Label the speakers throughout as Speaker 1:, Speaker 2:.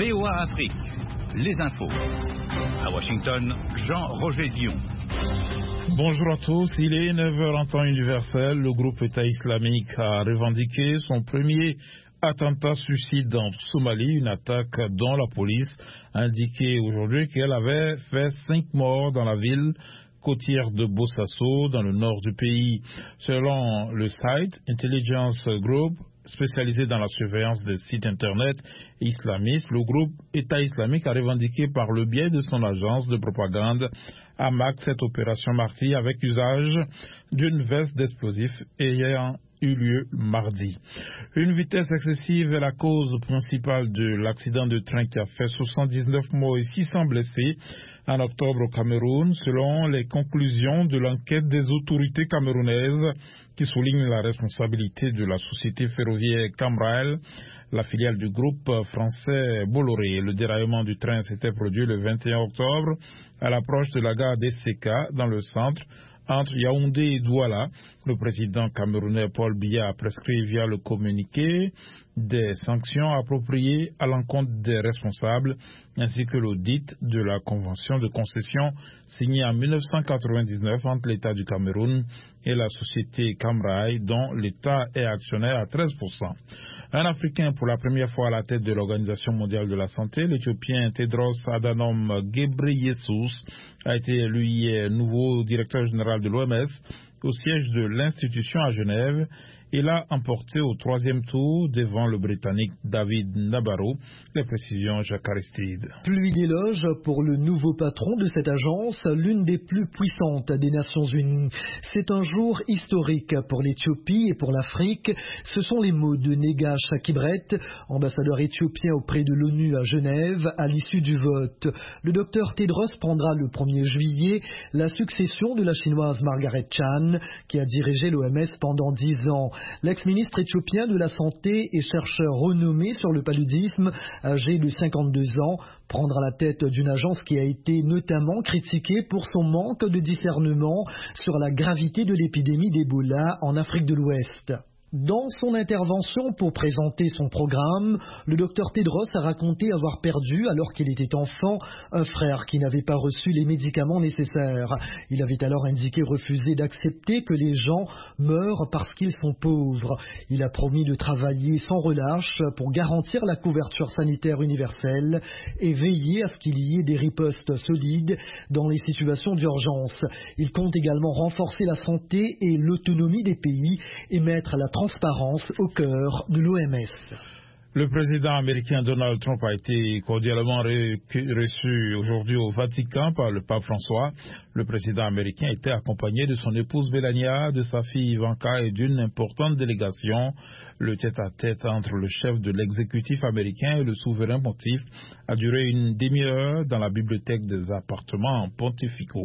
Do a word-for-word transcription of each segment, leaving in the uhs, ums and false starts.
Speaker 1: V O A Afrique, les infos. À Washington, Jean-Roger Dion.
Speaker 2: Bonjour à tous, il est neuf heures en temps universel. Le groupe État islamique a revendiqué son premier attentat suicide en Somalie, une attaque dont la police a indiqué aujourd'hui qu'elle avait fait cinq morts dans la ville côtière de Bosaso, dans le nord du pays. Selon le site Intelligence Group, spécialisé dans la surveillance des sites internet islamistes, le groupe État islamique a revendiqué par le biais de son agence de propagande Amaq cette opération martyre avec usage d'une veste d'explosifs ayant eu lieu mardi. Une vitesse excessive est la cause principale de l'accident de train qui a fait soixante-dix-neuf morts et six cents blessés en octobre au Cameroun, selon les conclusions de l'enquête des autorités camerounaises qui souligne la responsabilité de la société ferroviaire Camrail, la filiale du groupe français Bolloré. Le déraillement du train s'était produit le vingt et un octobre à l'approche de la gare d'Esseka dans le centre, entre Yaoundé et Douala. Le président camerounais Paul Biya a prescrit via le communiqué des sanctions appropriées à l'encontre des responsables, ainsi que l'audit de la convention de concession signée en mille neuf cent quatre-vingt-dix-neuf entre l'État du Cameroun et la société Camrail, dont l'État est actionnaire à treize pour cent. Un Africain pour la première fois à la tête de l'Organisation mondiale de la santé, l'Éthiopien Tedros Adhanom Ghebreyesus, a été élu hier nouveau directeur général de l'O M S au siège de l'institution à Genève. Il a emporté au troisième tour devant le Britannique David Nabarro. Les précisions, Jacques Aristide.
Speaker 3: Pluie d'éloges pour le nouveau patron de cette agence, l'une des plus puissantes des Nations Unies. C'est un jour historique pour l'Éthiopie et pour l'Afrique. Ce sont les mots de Nega Shakibret, ambassadeur éthiopien auprès de l'ONU à Genève, à l'issue du vote. Le docteur Tedros prendra le premier juillet la succession de la chinoise Margaret Chan, qui a dirigé l'O M S pendant dix ans. L'ex-ministre éthiopien de la Santé et chercheur renommé sur le paludisme, âgé de cinquante-deux ans, prendra la tête d'une agence qui a été notamment critiquée pour son manque de discernement sur la gravité de l'épidémie d'Ebola en Afrique de l'Ouest. Dans son intervention pour présenter son programme, le docteur Tedros a raconté avoir perdu, alors qu'il était enfant, un frère qui n'avait pas reçu les médicaments nécessaires. Il avait alors indiqué refuser d'accepter que les gens meurent parce qu'ils sont pauvres. Il a promis de travailler sans relâche pour garantir la couverture sanitaire universelle et veiller à ce qu'il y ait des ripostes solides dans les situations d'urgence. Il compte également renforcer la santé et l'autonomie des pays et mettre la transparence au cœur de l'O M S.
Speaker 2: Le président américain Donald Trump a été cordialement reçu aujourd'hui au Vatican par le pape François. Le président américain était accompagné de son épouse Melania, de sa fille Ivanka et d'une importante délégation. Le tête-à-tête entre le chef de l'exécutif américain et le souverain pontife a duré une demi-heure dans la bibliothèque des appartements pontificaux.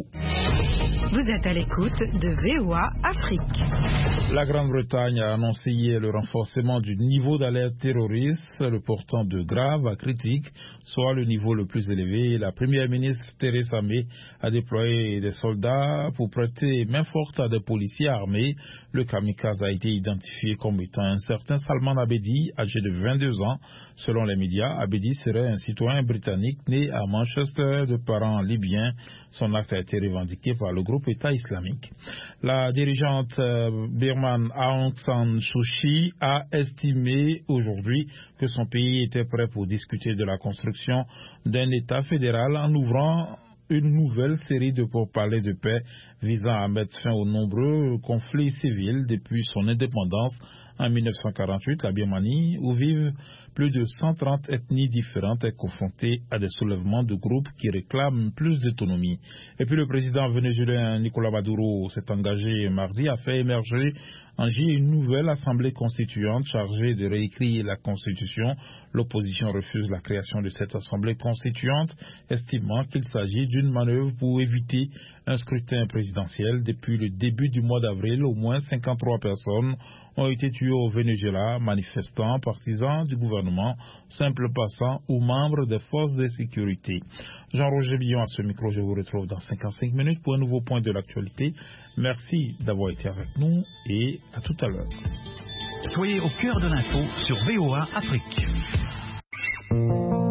Speaker 4: Vous êtes à l'écoute de V O A Afrique.
Speaker 2: La Grande-Bretagne a annoncé hier le renforcement du niveau d'alerte terroriste, le portant de grave à critique, soit le niveau le plus élevé. La première ministre Theresa May a déployé des soldats pour prêter main forte à des policiers armés. Le kamikaze a été identifié comme étant un certain Salman Abedi, âgé de vingt-deux ans. Selon les médias, Abedi serait un citoyen britannique né à Manchester de parents libyens. Son acte a été revendiqué par le groupe État islamique. La dirigeante euh, birmane Aung San Suu Kyi a estimé aujourd'hui que son pays était prêt pour discuter de la construction d'un État fédéral en ouvrant une nouvelle série de pourparlers de paix visant à mettre fin aux nombreux conflits civils depuis son indépendance en mille neuf cent quarante-huit. La Birmanie, où vivent plus de cent trente ethnies différentes, est confrontée à des soulèvements de groupes qui réclament plus d'autonomie. Et puis le président vénézuélien Nicolás Maduro s'est engagé mardi à faire émerger en juillet une nouvelle assemblée constituante chargée de réécrire la Constitution. L'opposition refuse la création de cette assemblée constituante, estimant qu'il s'agit d'une manœuvre pour éviter un scrutin présidentiel. Depuis le début du mois d'avril, au moins cinquante-trois personnes ont été tués au Venezuela, manifestants, partisans du gouvernement, simples passants ou membres des forces de sécurité. Jean-Roger Billon à ce micro, je vous retrouve dans cinquante-cinq minutes pour un nouveau point de l'actualité. Merci d'avoir été avec nous et à tout à l'heure.
Speaker 1: Soyez au cœur de l'info sur V O A Afrique.